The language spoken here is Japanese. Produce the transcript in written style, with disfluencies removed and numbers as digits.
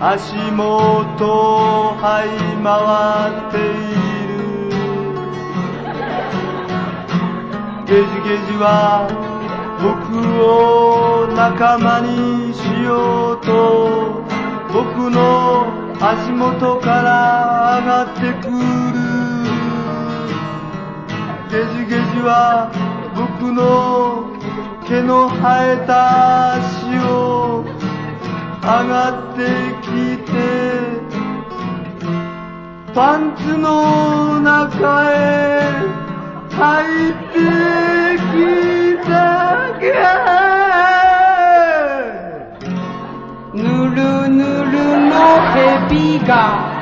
足元を這い回っている。ゲジゲジは僕を仲間にしようと僕の足元から上がってくる。ゲジゲジは僕の毛の生えた足を上がってきてパンツの中へ入ってきたか。 ぬるぬるの蛇が